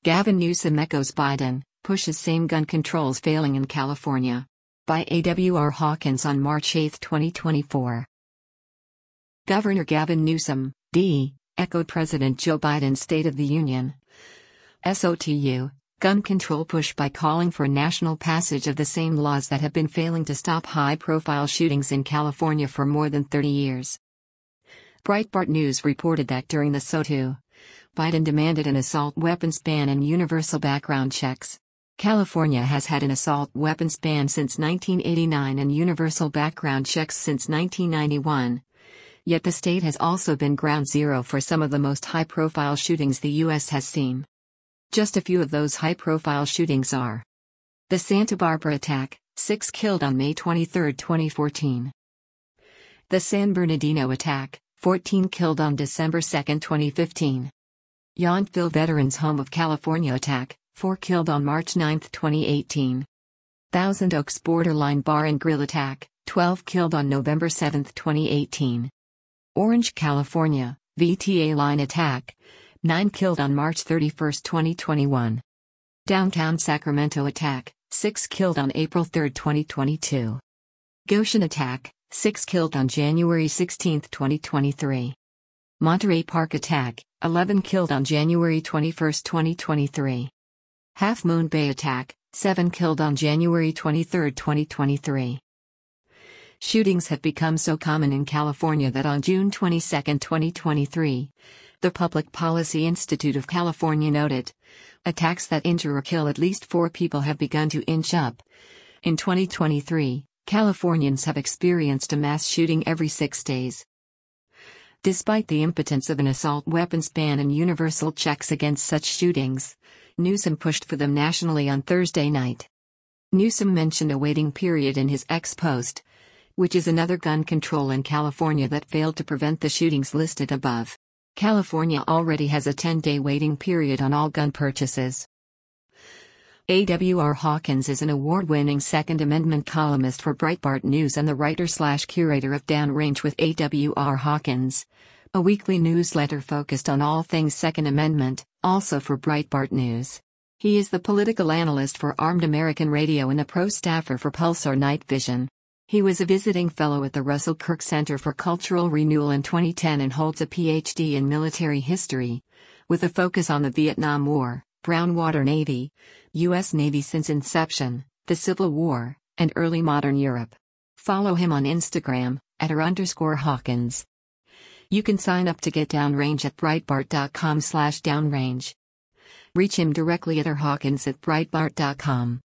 Gavin Newsom echoes Biden, pushes same gun controls failing in California. By A.W.R. Hawkins on March 8, 2024. Governor Gavin Newsom, D., echoed President Joe Biden's State of the Union. SOTU, gun control push by calling for national passage of the same laws that have been failing to stop high-profile shootings in California for more than 30 years. Breitbart News reported that during the SOTU, Biden demanded an assault weapons ban and universal background checks. California has had an assault weapons ban since 1989 and universal background checks since 1991. Yet the state has also been ground zero for some of the most high-profile shootings the U.S. has seen. Just a few of those high-profile shootings are: the Santa Barbara attack, 6 killed on May 23, 2014. The San Bernardino attack, 14 killed on December 2, 2015. Yountville Veterans Home of California attack, 4 killed on March 9, 2018. Thousand Oaks Borderline Bar and Grill attack, 12 killed on November 7, 2018. Orange, California, VTA line attack, 9 killed on March 31, 2021. Downtown Sacramento attack, 6 killed on April 3, 2022. Goshen attack, 6 killed on January 16, 2023. Monterey Park attack, 11 killed on January 21, 2023. Half Moon Bay attack, 7 killed on January 23, 2023. Shootings have become so common in California that on June 22, 2023, the Public Policy Institute of California noted, attacks that injure or kill at least 4 people have begun to inch up. In 2023, Californians have experienced a mass shooting every 6 days. Despite the impotence of an assault weapons ban and universal checks against such shootings, Newsom pushed for them nationally on Thursday night. Newsom mentioned a waiting period in his X post, which is another gun control in California that failed to prevent the shootings listed above. California already has a 10-day waiting period on all gun purchases. A.W.R. Hawkins is an award-winning Second Amendment columnist for Breitbart News and the writer/curator of Downrange with A.W.R. Hawkins, a weekly newsletter focused on all things Second Amendment, also for Breitbart News. He is the political analyst for Armed American Radio and a pro staffer for Pulsar Night Vision. He was a visiting fellow at the Russell Kirk Center for Cultural Renewal in 2010 and holds a Ph.D. in military history, with a focus on the Vietnam War, Brown Water Navy, U.S. Navy since inception, the Civil War, and early modern Europe. Follow him on Instagram, @r_Hawkins. You can sign up to get Downrange at Breitbart.com/downrange. Reach him directly at rhawkins@breitbart.com.